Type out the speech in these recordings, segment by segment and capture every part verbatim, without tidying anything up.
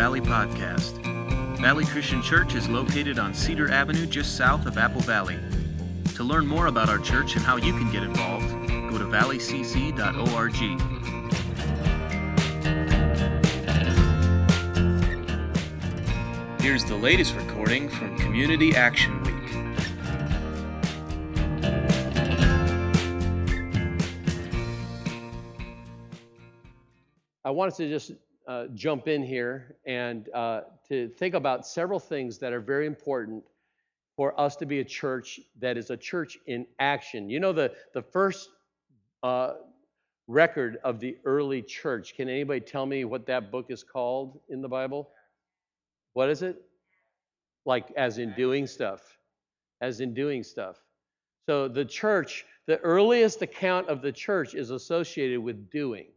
Valley podcast. Valley Christian Church is located on Cedar Avenue just south of Apple Valley. To learn more about our church and how you can get involved, go to valley c c dot org. Here's the latest recording from Community Action Week. I wanted to just uh, jump in here and uh, to think about several things that are very important for us to be a church that is a church in action. You know, the, the first uh, record of the early church, can anybody tell me what that book is called in the Bible? What is it? Like as in doing stuff. As in doing stuff. So the church, the earliest account of the church is associated with doing.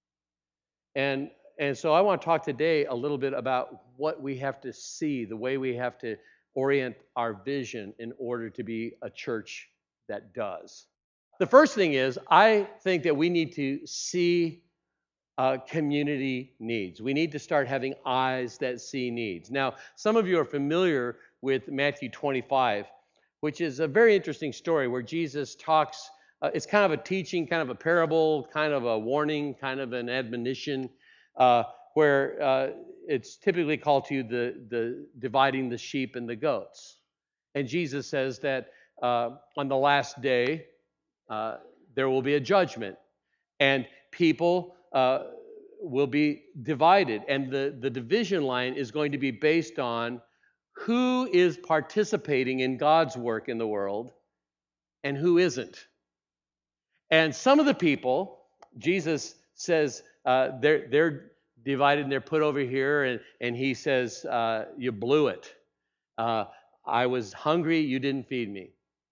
And and so I want to talk today a little bit about what we have to see, the way we have to orient our vision in order to be a church that does. The first thing is, I think that we need to see uh, community needs. We need to start having eyes that see needs. Now, some of you are familiar with Matthew twenty-five, which is a very interesting story where Jesus talks. Uh, it's kind of a teaching, kind of a parable, kind of a warning, kind of an admonition, uh, where uh, it's typically called to the, the dividing the sheep and the goats. And Jesus says that uh, on the last day, uh, there will be a judgment, and people uh, will be divided. And the, the division line is going to be based on who is participating in God's work in the world and who isn't. And some of the people, Jesus says, uh, they're they're divided and they're put over here, and, and he says, uh, you blew it. Uh, I was hungry, you didn't feed me.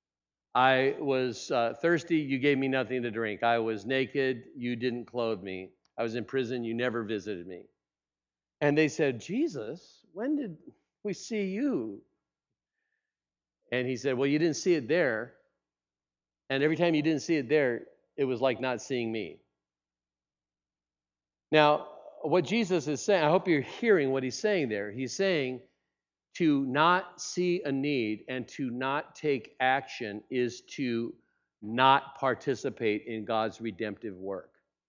I was uh, thirsty, you gave me nothing to drink. I was naked, you didn't clothe me. I was in prison, you never visited me. And they said, Jesus, when did we see you? And he said, well, you didn't see it there. And every time you didn't see it there, it was like not seeing me. Now, what Jesus is saying, I hope you're hearing what he's saying there. He's saying to not see a need and to not take action is to not participate in God's redemptive work.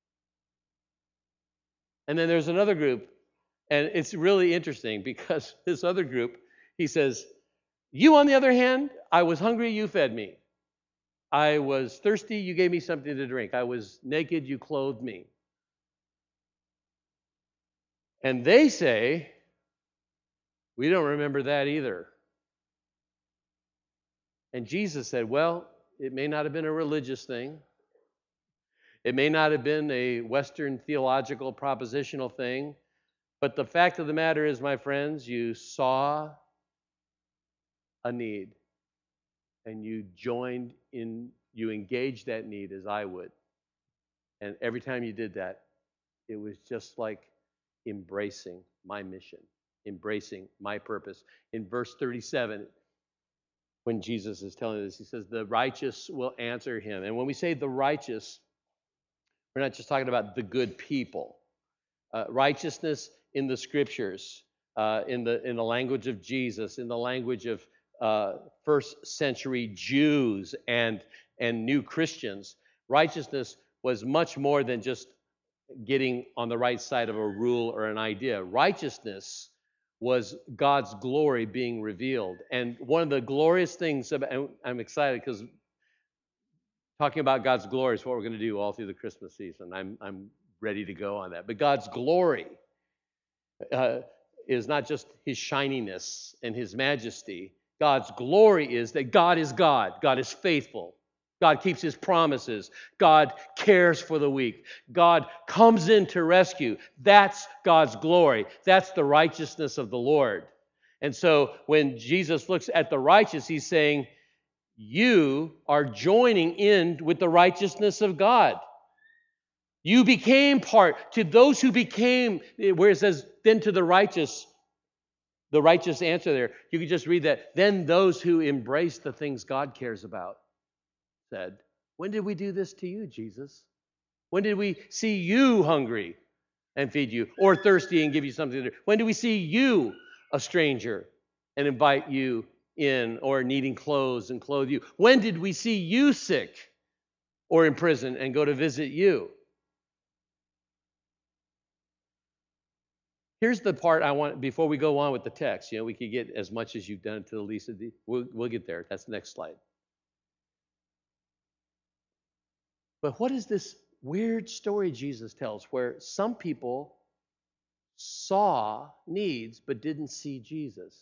And then there's another group, and it's really interesting because this other group, he says, you on the other hand, I was hungry, you fed me. I was thirsty, you gave me something to drink. I was naked, you clothed me. And they say, we don't remember that either. And Jesus said, well, it may not have been a religious thing. It may not have been a Western theological propositional thing. But the fact of the matter is, my friends, you saw a need. And you joined in, you engaged that need as I would. And every time you did that, it was just like embracing my mission, embracing my purpose. In verse thirty-seven, when Jesus is telling this, he says, the righteous will answer him. And when we say the righteous, we're not just talking about the good people. Uh, righteousness in the scriptures, uh, in the in the language of Jesus, in the language of Uh, first century Jews and and new Christians, righteousness was much more than just getting on the right side of a rule or an idea. Righteousness was God's glory being revealed. And one of the glorious things about, and I'm excited because talking about God's glory is what we're going to do all through the Christmas season. I'm I'm ready to go on that. But God's glory uh, is not just his shininess and his majesty. God's glory is that God is God. God is faithful. God keeps his promises. God cares for the weak. God comes in to rescue. That's God's glory. That's the righteousness of the Lord. And so when Jesus looks at the righteous, he's saying, you are joining in with the righteousness of God. You became part. To those who became, where it says, then to the righteous, the righteous answer there, you can just read that. Then those who embrace the things God cares about said, when did we do this to you, Jesus? When did we see you hungry? and feed you, or thirsty and give you something to drink? When do we see you a stranger and invite you in, or needing clothes and clothe you? When did we see you sick or in prison and go to visit you? Here's the part I want, before we go on with the text. You know, we could get as much as you've done to the least of the, we'll, we'll get there. That's the next slide. But what is this weird story Jesus tells where some people saw needs but didn't see Jesus?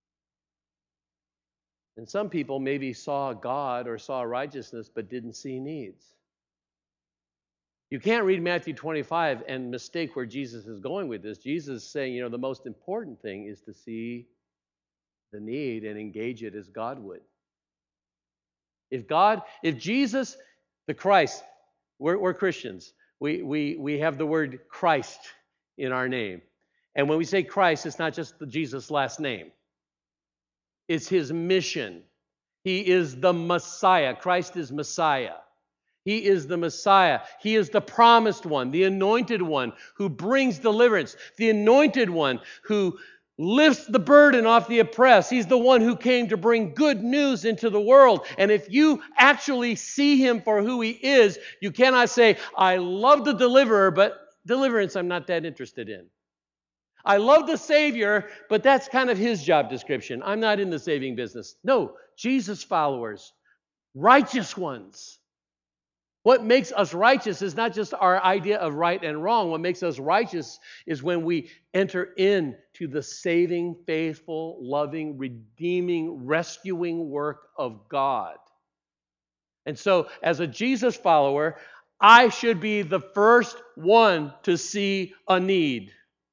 And some people maybe saw God or saw righteousness but didn't see needs. You can't read Matthew twenty-five and mistake where Jesus is going with this. Jesus is saying, you know, the most important thing is to see the need and engage it as God would. If God, if Jesus, the Christ, we're, we're Christians. We, we, we have the word Christ in our name. And when we say Christ, it's not just the Jesus last name. It's his mission. He is the Messiah. Christ is Messiah. He is the Messiah. He is the promised one, the anointed one who brings deliverance, the anointed one who lifts the burden off the oppressed. He's the one who came to bring good news into the world. And if you actually see him for who he is, you cannot say, I love the deliverer, but deliverance I'm not that interested in. I love the Savior, but that's kind of his job description. I'm not in the saving business. No, Jesus followers, righteous ones. What makes us righteous is not just our idea of right and wrong. What makes us righteous is when we enter into the saving, faithful, loving, redeeming, rescuing work of God. And so, as a Jesus follower, I should be the first one to see a need.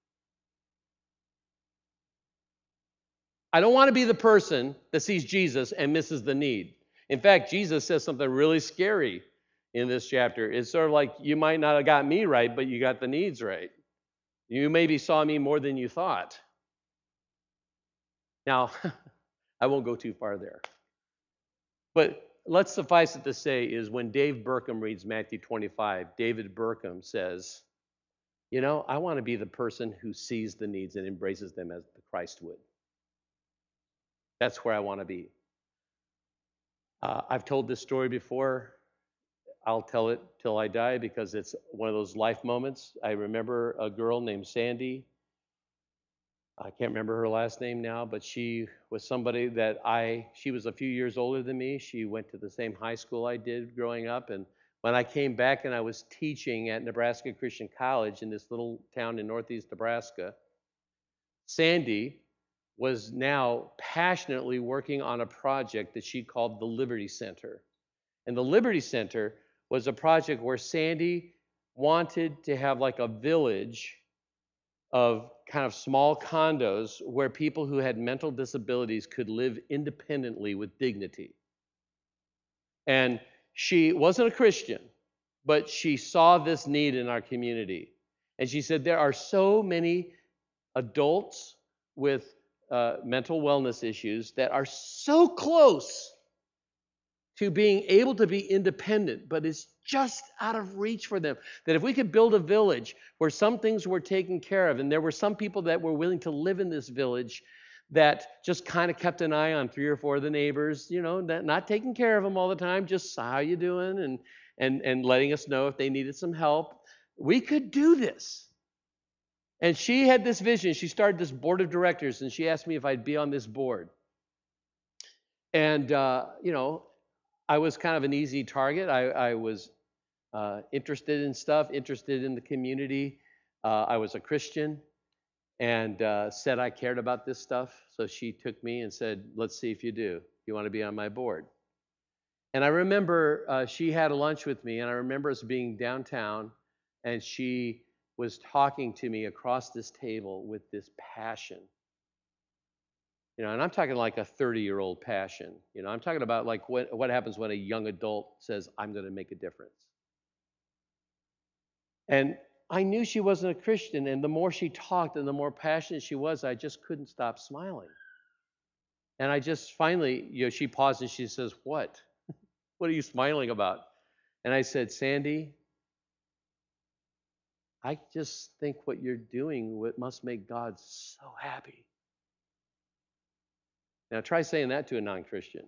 I don't want to be the person that sees Jesus and misses the need. In fact, Jesus says something really scary in this chapter. It's sort of like, you might not have got me right, but you got the needs right. You maybe saw me more than you thought. Now, I won't go too far there. But let's suffice it to say is when Dave Burkham reads Matthew twenty-five, David Burkham says, you know, I want to be the person who sees the needs and embraces them as the Christ would. That's where I want to be. Uh, I've told this story before. I'll tell it till I die because it's one of those life moments. I remember a girl named Sandy. I can't remember her last name now, but she was somebody that I, she was a few years older than me. She went to the same high school I did growing up. And when I came back and I was teaching at Nebraska Christian College in this little town in northeast Nebraska, Sandy was now passionately working on a project that she called the Liberty Center. And the Liberty Center was a project where Sandy wanted to have like a village of kind of small condos where people who had mental disabilities could live independently with dignity. And she wasn't a Christian, but she saw this need in our community. And she said, there are so many adults with uh, mental wellness issues that are so close to being able to be independent, but it's just out of reach for them. That if we could build a village where some things were taken care of, and there were some people that were willing to live in this village that just kind of kept an eye on three or four of the neighbors, you know, that not taking care of them all the time, just how you doing, and and and letting us know if they needed some help. We could do this. And she had this vision. She started this board of directors, and she asked me if I'd be on this board. And, uh, you know, I was kind of an easy target. I, I was uh, interested in stuff, interested in the community. Uh, I was a Christian and uh, said I cared about this stuff. So she took me and said, let's see if you do. You want to be on my board? And I remember uh, she had a lunch with me, and I remember us being downtown, and she was talking to me across this table with this passion. You know, and I'm talking like a thirty-year-old passion. You know, I'm talking about like what, what happens when a young adult says, I'm going to make a difference. And I knew she wasn't a Christian, and the more she talked and the more passionate she was, I just couldn't stop smiling. And I just finally, you know, she paused and she says, what? What are you smiling about? And I said, Sandy, I just think what you're doing what must make God so happy. Now try saying that to a non-Christian.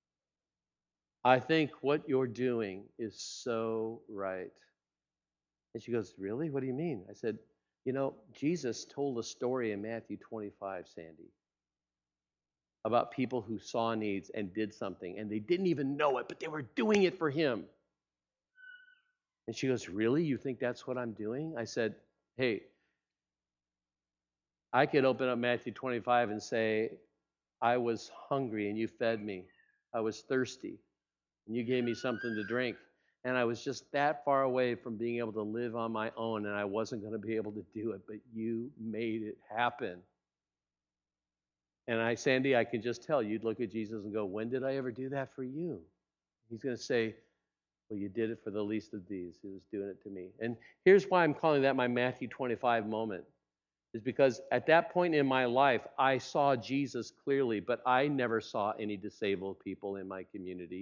I think what you're doing is so right. And she goes, really? What do you mean? I said, you know, Jesus told a story in Matthew twenty-five, Sandy, about people who saw needs and did something, and they didn't even know it, but they were doing it for him. And she goes, really? You think that's what I'm doing? I said, hey, I could open up Matthew twenty-five and say, I was hungry and you fed me. I was thirsty and you gave me something to drink. And I was just that far away from being able to live on my own, and I wasn't going to be able to do it, but you made it happen. And I, Sandy, I can just tell, you'd look at Jesus and go, when did I ever do that for you? He's going to say, well, you did it for the least of these. He was doing it to me. And here's why I'm calling that my Matthew twenty-five moment, is because at that point in my life, I saw Jesus clearly, but I never saw any disabled people in my community.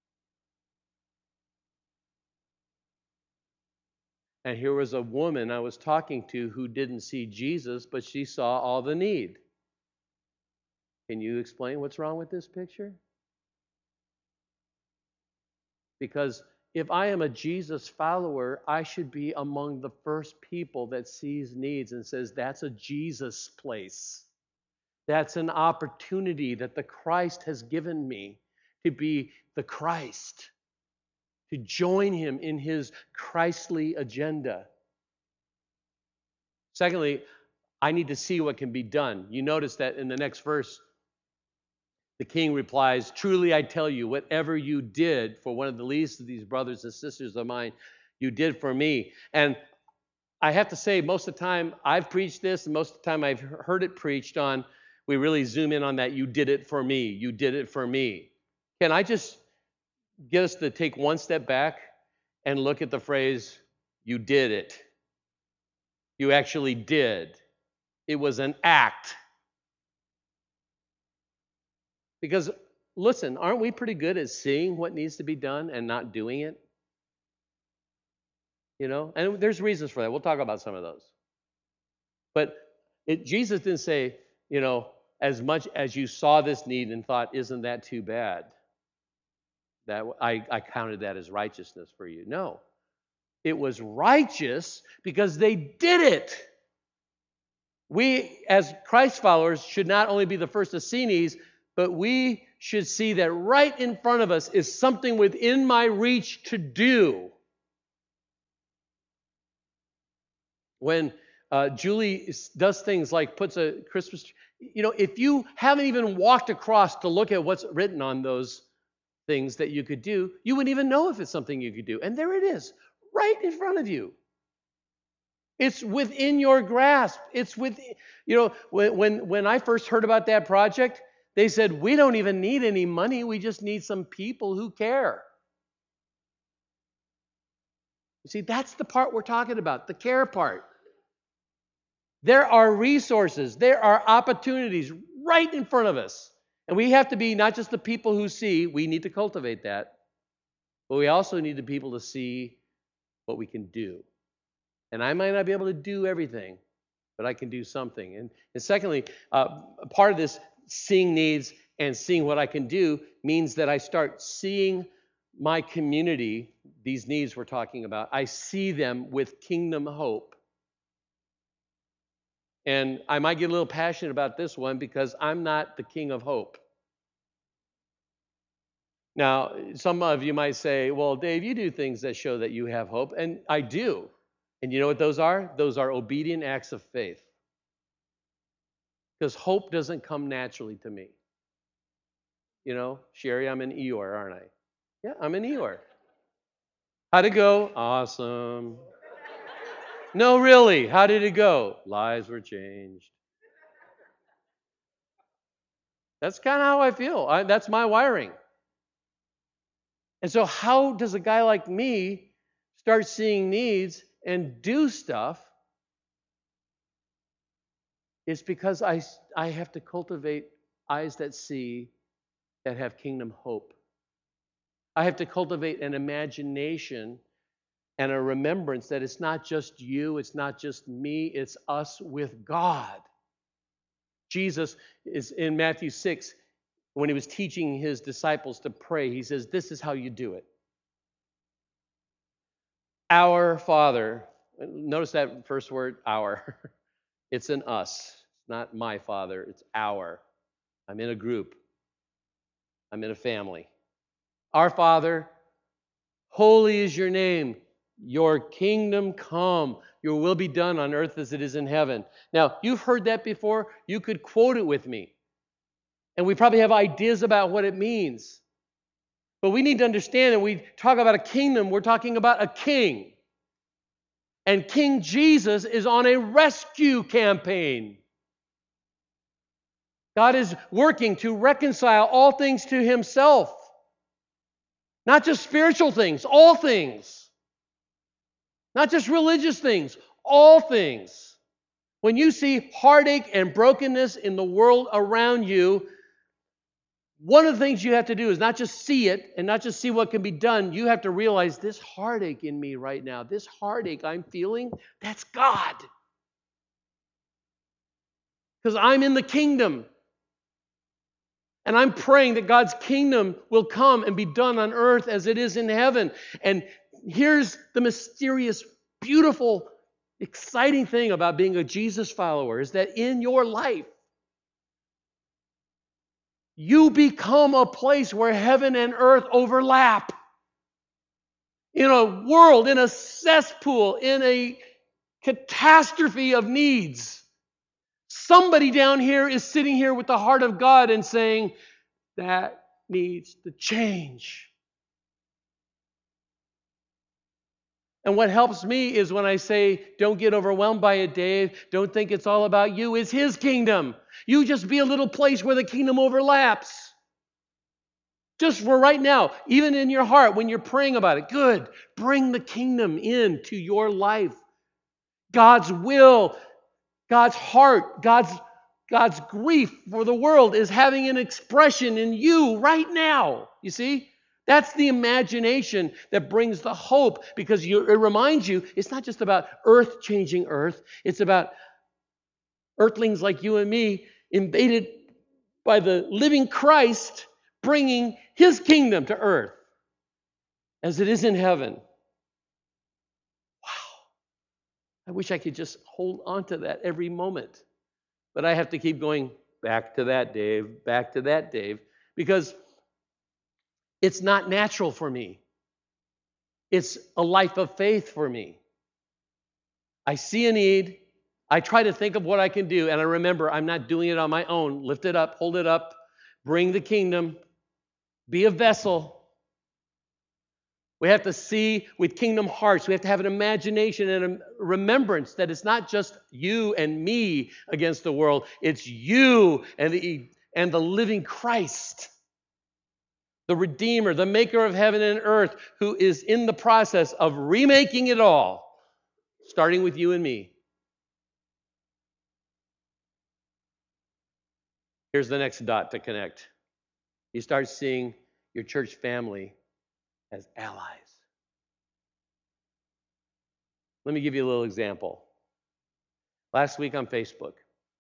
And here was a woman I was talking to who didn't see Jesus, but she saw all the need. Can you explain what's wrong with this picture? Because if I am a Jesus follower, I should be among the first people that sees needs and says, that's a Jesus place. That's an opportunity that the Christ has given me to be the Christ, to join him in his Christly agenda. Secondly, I need to see what can be done. You notice that in the next verse, the king replies, truly I tell you, whatever you did for one of the least of these brothers and sisters of mine, you did for me. And I have to say, most of the time I've preached this, and most of the time I've heard it preached on, we really zoom in on that, you did it for me, you did it for me. Can I just get us to take one step back and look at the phrase, you did it. You actually did. It was an act. Because, listen, aren't we pretty good at seeing what needs to be done and not doing it? You know, and there's reasons for that. We'll talk about some of those. But it, Jesus didn't say, you know, as much as you saw this need and thought, isn't that too bad? That I, I counted that as righteousness for you. No. It was righteous because they did it. We, as Christ followers, should not only be the first to see needs, but we should see that right in front of us is something within my reach to do. When uh, Julie does things like puts a Christmas tree, you know, if you haven't even walked across to look at what's written on those things that you could do, you wouldn't even know if it's something you could do. And there it is, right in front of you. It's within your grasp. It's with, you know, when, when, when I first heard about that project, they said, we don't even need any money. We just need some people who care. You see, that's the part we're talking about, the care part. There are resources, there are opportunities right in front of us. And we have to be not just the people who see, we need to cultivate that, but we also need the people to see what we can do. And I might not be able to do everything, but I can do something. And, and secondly, uh, part of this seeing needs and seeing what I can do means that I start seeing my community, these needs we're talking about, I see them with kingdom hope. And I might get a little passionate about this one because I'm not the king of hope. Now, some of you might say, well, Dave, you do things that show that you have hope. And I do. And you know what those are? Those are obedient acts of faith. Because hope doesn't come naturally to me. You know, Sherry, I'm an Eeyore, aren't I? Yeah, I'm an Eeyore. How'd it go? Awesome. No, really, how did it go? Lives were changed. That's kind of how I feel. I, that's my wiring. And so how does a guy like me start seeing needs and do stuff? It's because I, I have to cultivate eyes that see, that have kingdom hope. I have to cultivate an imagination and a remembrance that it's not just you, it's not just me, it's us with God. Jesus is in Matthew six, when he was teaching his disciples to pray, he says, this is how you do it. Our Father. Notice that first word, our. It's an us. It's not my Father, it's our. I'm in a group. I'm in a family. Our Father, holy is your name. Your kingdom come. Your will be done on earth as it is in heaven. Now, you've heard that before. You could quote it with me. And we probably have ideas about what it means. But we need to understand that we talk about a kingdom, we're talking about a king. And King Jesus is on a rescue campaign. God is working to reconcile all things to himself. Not just spiritual things, all things. Not just religious things, all things. When you see heartache and brokenness in the world around you, one of the things you have to do is not just see it and not just see what can be done. You have to realize this heartache in me right now, this heartache I'm feeling, that's God. Because I'm in the kingdom. And I'm praying that God's kingdom will come and be done on earth as it is in heaven. And here's the mysterious, beautiful, exciting thing about being a Jesus follower is that in your life, you become a place where heaven and earth overlap. In a world, in a cesspool, in a catastrophe of needs, somebody down here is sitting here with the heart of God and saying, that needs to change. And what helps me is when I say, don't get overwhelmed by it, Dave. Don't think it's all about you. It's his kingdom. You just be a little place where the kingdom overlaps. Just for right now, even in your heart, when you're praying about it, good. Bring the kingdom into your life. God's will, God's heart, God's, God's grief for the world is having an expression in you right now. You see? That's the imagination that brings the hope, because you, it reminds you it's not just about earth changing earth. It's about earthlings like you and me invaded by the living Christ bringing his kingdom to earth as it is in heaven. Wow. I wish I could just hold on to that every moment. But I have to keep going back to that, Dave, back to that, Dave, because it's not natural for me. It's a life of faith for me. I see a need. I try to think of what I can do. And I remember I'm not doing it on my own. Lift it up, hold it up, bring the kingdom, be a vessel. We have to see with kingdom hearts. We have to have an imagination and a remembrance that it's not just you and me against the world. It's you and the, and the living Christ. The Redeemer, the maker of heaven and earth, who is in the process of remaking it all, starting with you and me. Here's the next dot to connect. You start seeing your church family as allies. Let me give you a little example. Last week on Facebook,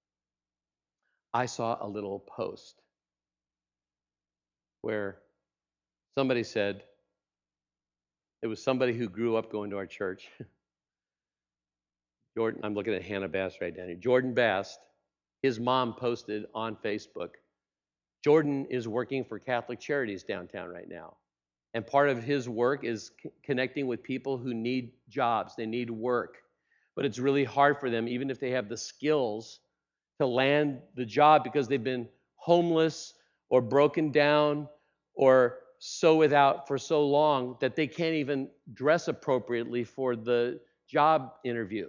I saw a little post where somebody said, it was somebody who grew up going to our church. Jordan, I'm looking at Hannah Bass right down here. Jordan Bass, his mom posted on Facebook, Jordan is working for Catholic Charities downtown right now. And part of his work is c- connecting with people who need jobs, they need work. But it's really hard for them, even if they have the skills, to land the job because they've been homeless or broken down or so without for so long that they can't even dress appropriately for the job interview.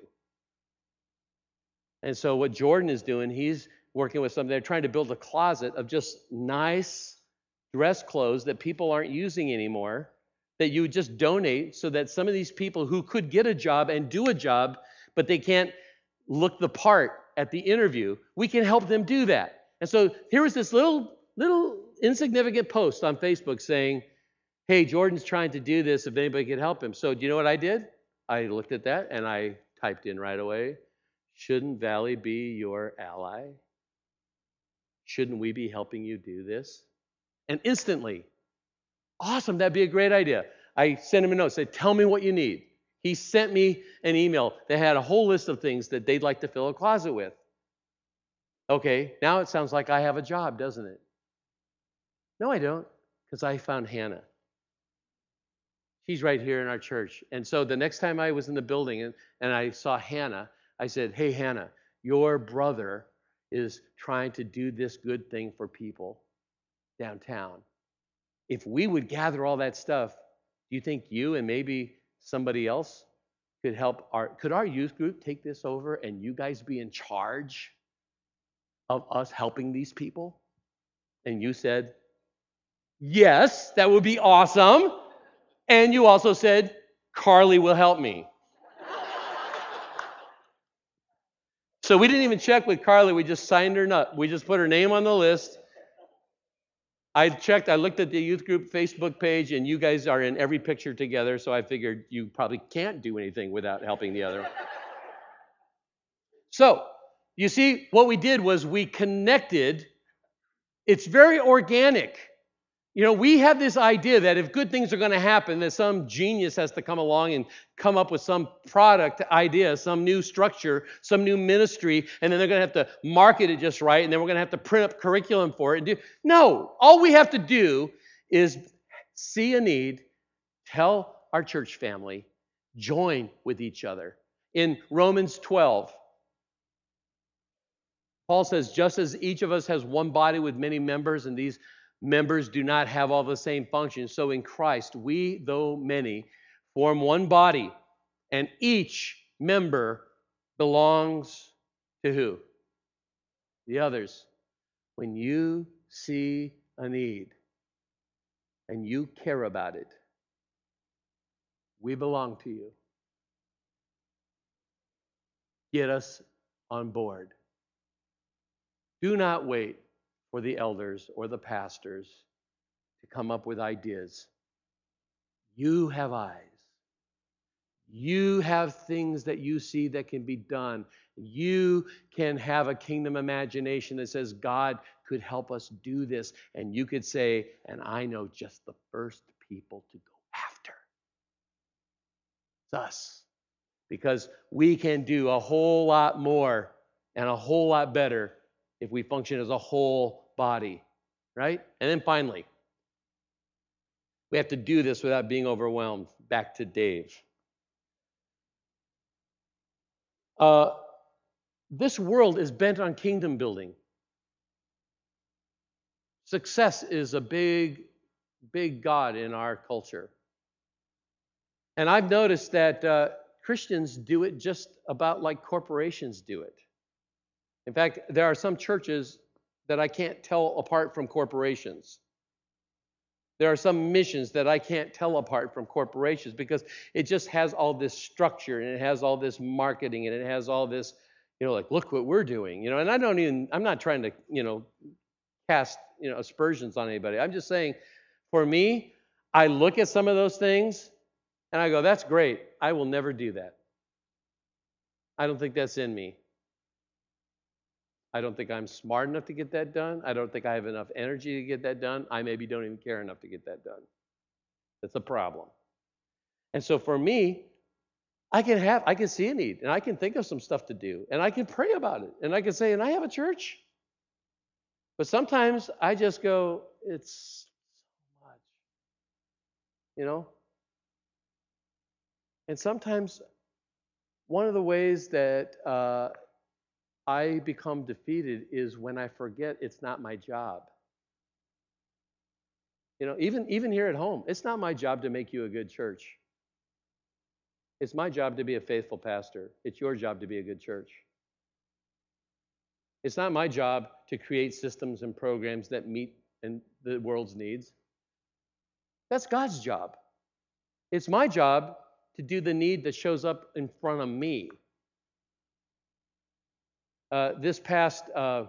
And so what Jordan is doing, he's working with something. They're trying to build a closet of just nice dress clothes that people aren't using anymore, that you would just donate so that some of these people who could get a job and do a job, but they can't look the part at the interview, we can help them do that. And so here was this little, little insignificant post on Facebook saying, hey, Jordan's trying to do this, if anybody could help him. So do you know what I did? I looked at that and I typed in right away, shouldn't Valley be your ally? Shouldn't we be helping you do this? And instantly, awesome, that'd be a great idea. I sent him a note, said, tell me what you need. He sent me an email that had a whole list of things that they'd like to fill a closet with. Okay, now it sounds like I have a job, doesn't it? No, I don't, because I found Hannah. She's right here in our church. And so the next time I was in the building and, and I saw Hannah, I said, hey, Hannah, your brother is trying to do this good thing for people downtown. If we would gather all that stuff, do you think you and maybe somebody else could help our, could our youth group take this over and you guys be in charge of us helping these people? And you said, yes, that would be awesome. And you also said, Carly will help me. So we didn't even check with Carly. We just signed her up. We just put her name on the list. I checked, I looked at the youth group Facebook page, and you guys are in every picture together, so I figured you probably can't do anything without helping the other. So, you see, what we did was we connected. It's very organic. You know, we have this idea that if good things are going to happen, that some genius has to come along and come up with some product idea, some new structure, some new ministry, and then they're going to have to market it just right, and then we're going to have to print up curriculum for it. And do, no, all we have to do is see a need, tell our church family, join with each other. In Romans twelve, Paul says, just as each of us has one body with many members, and these members do not have all the same functions, so in Christ, we, though many, form one body, and each member belongs to who? The others. When you see a need and you care about it, we belong to you. Get us on board. Do not wait for the elders or the pastors to come up with ideas. You have eyes. You have things that you see that can be done. You can have a kingdom imagination that says God could help us do this. And you could say, and I know just the first people to go after. It's us. Because we can do a whole lot more and a whole lot better if we function as a whole body, right? And then finally, we have to do this without being overwhelmed. Back to Dave. Uh, this world is bent on kingdom building. Success is a big, big God in our culture. And I've noticed that uh, Christians do it just about like corporations do it. In fact, there are some churches that I can't tell apart from corporations. There are some missions that I can't tell apart from corporations because it just has all this structure and it has all this marketing and it has all this, you know, like, look what we're doing, you know, and I don't even, I'm not trying to, you know, cast, you know, aspersions on anybody. I'm just saying, for me, I look at some of those things and I go, that's great. I will never do that. I don't think that's in me. I don't think I'm smart enough to get that done. I don't think I have enough energy to get that done. I maybe don't even care enough to get that done. That's a problem. And so for me, I can have, I can see a need, and I can think of some stuff to do, and I can pray about it, and I can say, and I have a church. But sometimes I just go, it's so much, you know? And sometimes one of the ways that uh, I become defeated is when I forget it's not my job. You know, even, even here at home, it's not my job to make you a good church. It's my job to be a faithful pastor. It's your job to be a good church. It's not my job to create systems and programs that meet and the world's needs. That's God's job. It's my job to do the need that shows up in front of me. Uh, this past uh,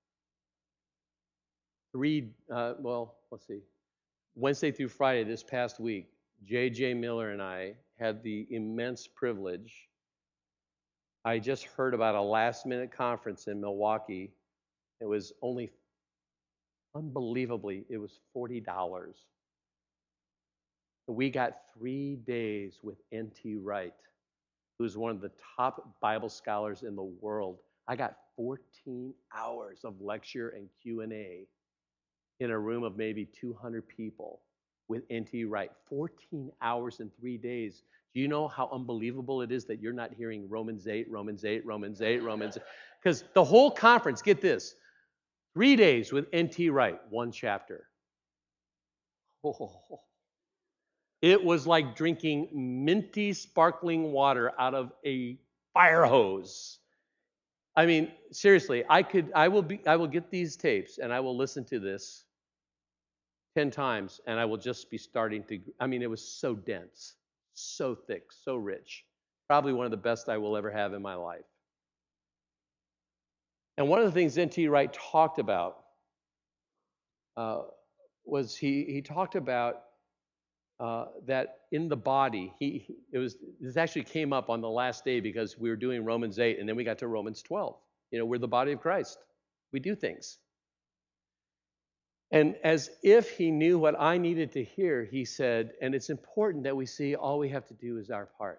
three, uh, well, let's see, Wednesday through Friday this past week, J J Miller and I had the immense privilege. I just heard about a last-minute conference in Milwaukee. It was only, unbelievably, it was forty dollars. We got three days with N T Wright, who's one of the top Bible scholars in the world. I got fourteen hours of lecture and Q and A in a room of maybe two hundred people with N T Wright. fourteen hours in three days. Do you know how unbelievable it is that you're not hearing Romans eight, Romans eight, Romans eight, Romans eight? Because the whole conference, get this, three days with N T Wright, one chapter. Oh, it was like drinking minty, sparkling water out of a fire hose. I mean, seriously, I could, I will be, I will get these tapes and I will listen to this ten times, and I will just be starting to. I mean, it was so dense, so thick, so rich. Probably one of the best I will ever have in my life. And one of the things N T Wright talked about uh, was he he talked about uh, that in the body. He it was this actually came up on the last day because we were doing Romans eight, and then we got to Romans twelve. You know, we're the body of Christ. We do things. And as if he knew what I needed to hear, he said, and it's important that we see all we have to do is our part.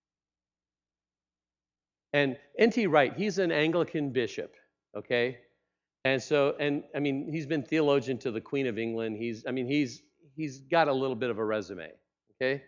And N T Wright, he's an Anglican bishop, okay? And so, and I mean, he's been theologian to the Queen of England. He's, I mean, he's he's got a little bit of a resume, okay?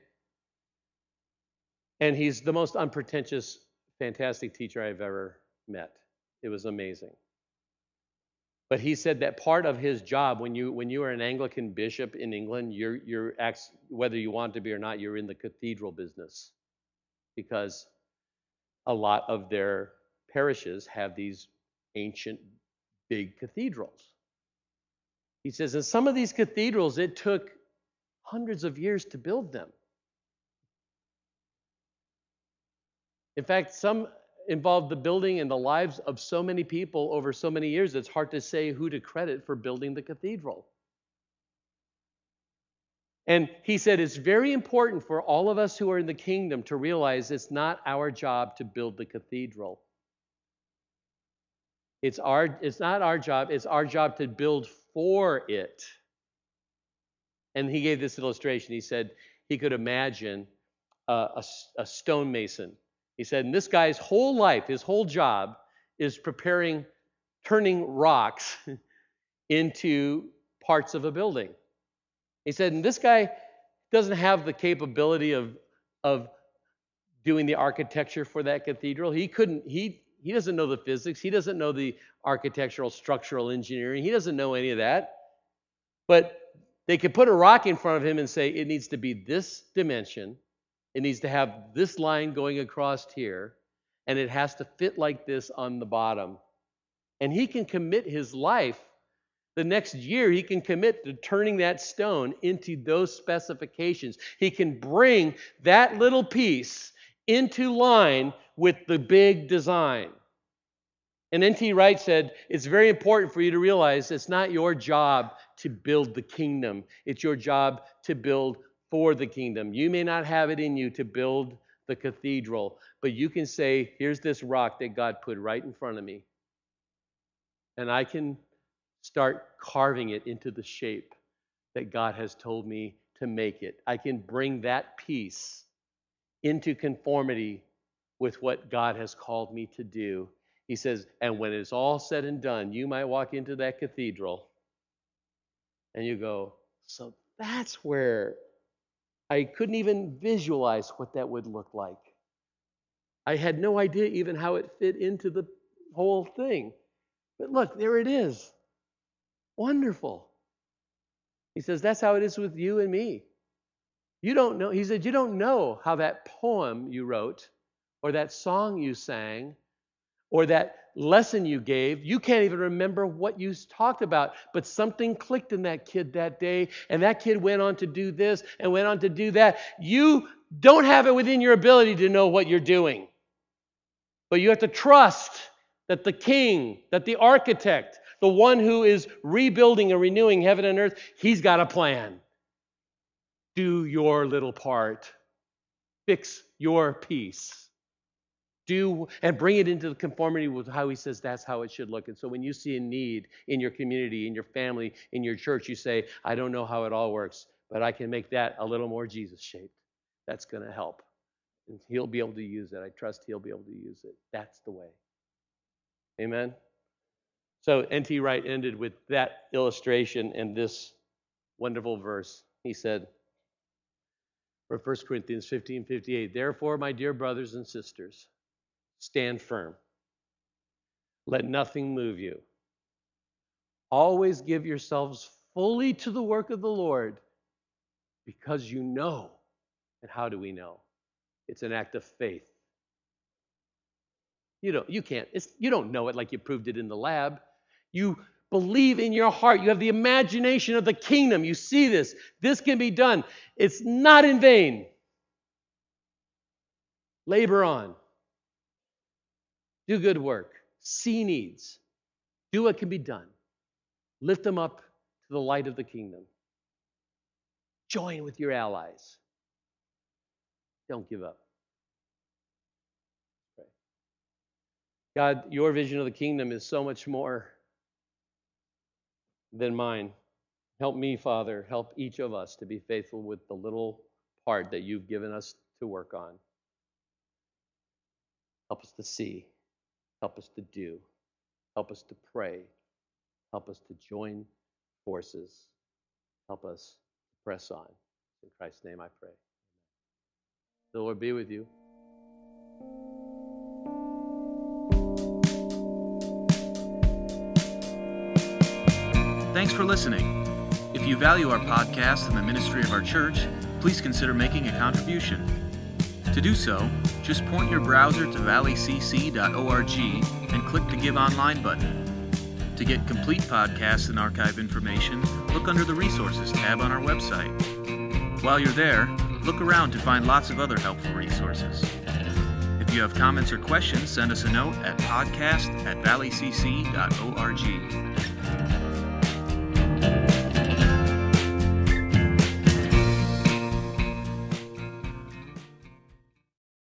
And he's the most unpretentious, fantastic teacher I've ever met. It was amazing. But he said that part of his job, when you when you are an Anglican bishop in England, you're you're whether you want to be or not, you're in the cathedral business, because a lot of their parishes have these ancient big cathedrals. He says, in some of these cathedrals, it took hundreds of years to build them. In fact, some involved the building and the lives of so many people over so many years, it's hard to say who to credit for building the cathedral. And he said it's very important for all of us who are in the kingdom to realize it's not our job to build the cathedral. It's our, it's not our job, it's our job to build for it. And he gave this illustration. He said he could imagine a, a, a stonemason. He said, and this guy's whole life, his whole job is preparing, turning rocks into parts of a building. He said, and this guy doesn't have the capability of, of doing the architecture for that cathedral. He couldn't, he, he doesn't know the physics. He doesn't know the architectural, structural engineering. He doesn't know any of that. But they could put a rock in front of him and say, it needs to be this dimension. It needs to have this line going across here, and it has to fit like this on the bottom. And he can commit his life. The next year, he can commit to turning that stone into those specifications. He can bring that little piece into line with the big design. And N T Wright said, it's very important for you to realize it's not your job to build the kingdom. It's your job to build for the kingdom. You may not have it in you to build the cathedral, but you can say, here's this rock that God put right in front of me. And I can start carving it into the shape that God has told me to make it. I can bring that piece into conformity with what God has called me to do. He says, and when it's all said and done, you might walk into that cathedral and you go, so that's where I couldn't even visualize what that would look like. I had no idea even how it fit into the whole thing. But look, there it is. Wonderful. He says, that's how it is with you and me. You don't know, he said, you don't know how that poem you wrote, or that song you sang, or that lesson you gave, you can't even remember what you talked about, but something clicked in that kid that day, and that kid went on to do this and went on to do that. You don't have it within your ability to know what you're doing. But you have to trust that the king, that the architect, the one who is rebuilding and renewing heaven and earth, he's got a plan. Do your little part. fix your piece. Do and bring it into the conformity with how he says that's how it should look. And so when you see a need in your community, in your family, in your church, you say, I don't know how it all works, but I can make that a little more Jesus-shaped. That's going to help. And he'll be able to use it. I trust he'll be able to use it. That's the way. Amen? So N T Wright ended with that illustration and this wonderful verse. He said, for First Corinthians fifteen fifty-eight, therefore, my dear brothers and sisters, stand firm. Let nothing move you. Always give yourselves fully to the work of the Lord, because you know. And how do we know? It's an act of faith. You don't, you can't, it's, you don't know it like you proved it in the lab. You believe in your heart. You have the imagination of the kingdom. You see this. This can be done. It's not in vain. Labor on. Do good work. See needs. Do what can be done. Lift them up to the light of the kingdom. Join with your allies. Don't give up. Pray. God, your vision of the kingdom is so much more than mine. Help me, Father. Help each of us to be faithful with the little part that you've given us to work on. Help us to see. Help us to do. Help us to pray. Help us to join forces. Help us to press on. In Christ's name I pray. The Lord be with you. Thanks for listening. If you value our podcast and the ministry of our church, please consider making a contribution. To do so, just point your browser to valley c c dot org and click the Give Online button. To get complete podcasts and archive information, look under the Resources tab on our website. While you're there, look around to find lots of other helpful resources. If you have comments or questions, send us a note at podcast at valley c c dot org.